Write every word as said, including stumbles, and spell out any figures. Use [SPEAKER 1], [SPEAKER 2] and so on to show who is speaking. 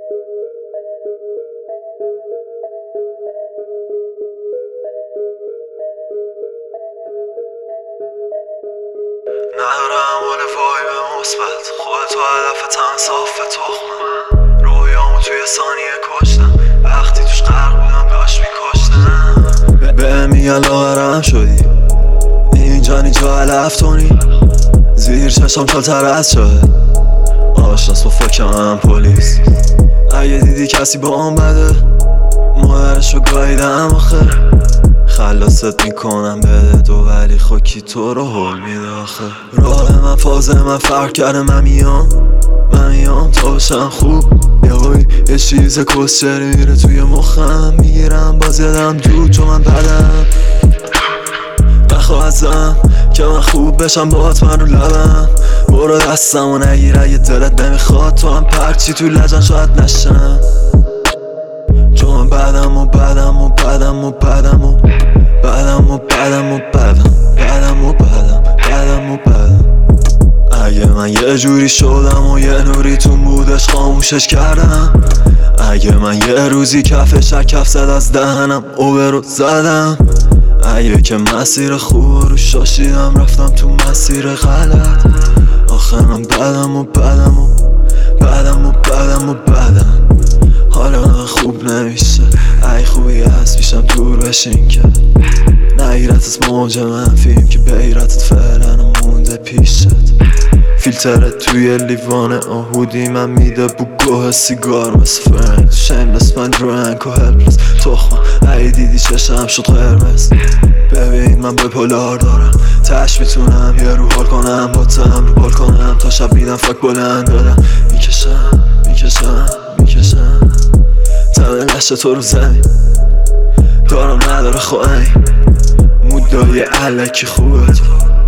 [SPEAKER 1] ندارم حال وایب مثبت، خودتو هدفت انصاف تخمه. رویامو توی ثانیه کشتم، وقتی توش غرق بودم داشت میکشتم. به میگن لاغرم شدی، اینجا نیجا علف تونی. زیر چشم چالتر از شده، آشناس با فکرم هم پولیس. اگه دیدی کسی با هم بده، مادرشو گاییدم آخه. خلاصت میکنم بده دو، ولی خوکی تو رو حل میده آخه. راه من فازه من فرق کرده، من میام من میام تا باشم خوب. یهوی یه چیز کسچری میره توی مخم، میگیرم باز یادم دود چون من بدم. نخواه ازم که من خوب بشم باهات من رو لبم. برو دستمو نگیر اگه دلت نمیخواد، تو هم پرچی تو لجن شاید نشم. چون من بدم و بدم و بدم و بدم و بدم و بدم و بدم بدم و بدم بدم و بدم. اگه من یه جوری شدم و یه نوری تو بودش خاموشش کردم. اگه من یه روزی کف شکف زد از دهنم اوبر رو زدم. اگه که مسیر خوب رو شاشیدم رفتم تو مسیر غلط. آخه من بدم و بدم و بدم و بدم و بدم. حالا من خوب نمیشه، ای خوبی هست پیشم دور بشین که نگیرت از موج منفیم که بیرتت فعلا مونده پیشت. فیلترت توی لیوان آهودی من میده بو گوه سیگار مثل فرند. شیملس من درنک و هلپلس تخمم، ای دیدی چشم شد قرمز. ببین من به پولار دارم، تش میتونم یه رو حال کنم با تم رو بال کنم. تا شب میدم فاک بلند دارم، میکشم میکشم میکشم تمه لشه تو رو زمین. دارم نداره خواهی مودای علکی خوبه تو.